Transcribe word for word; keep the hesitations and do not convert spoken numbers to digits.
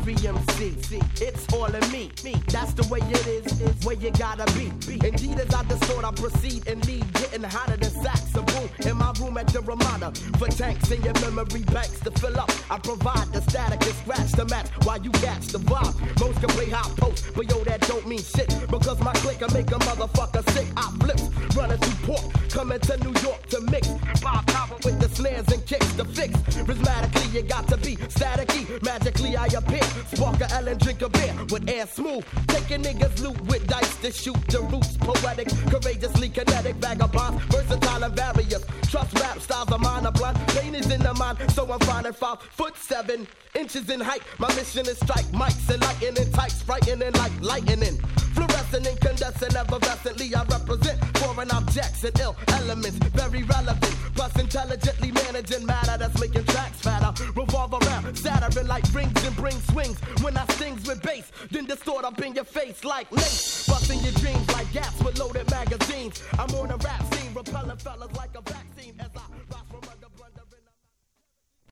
every M C. It's all in me. That's the way it is, is where you gotta be. Indeed, as I distort, I proceed and lead, getting hotter than sacks of boom in my room at the Ramada. For tanks in your memory banks to fill up, I provide the static and scratch the match while you catch the vibe. Most can play hot post, but yo, that don't mean shit, because my click can make a motherfucker sick. I flip, running through port, coming to New York to mix. Bob Power with the snares and kicks to fix. Prismatically, you got to be staticky. Magically, I appear. Spark a L and drink a beer with air smooth. Taking niggas loot with dice to shoot the roots. Poetic, courageously kinetic, vagabonds, versatile and various. Trust rap styles of mine are blunt. Pain is in the mind, so I'm finding five foot seven inches in height. My mission is strike mics and lightning tights, frightening like lightning. Fluorescent, incandescent, effervescently I represent foreign objects and ill elements, very relevant. Plus intelligently managing matter that's making tracks fatter. Revolve around, Saturn like rings and bring swings. When I stings with bass, then distort up in your face like lace. Busting your dreams like gaps with loaded magazines. I'm on a rap scene, repelling fellas like a vaccine as I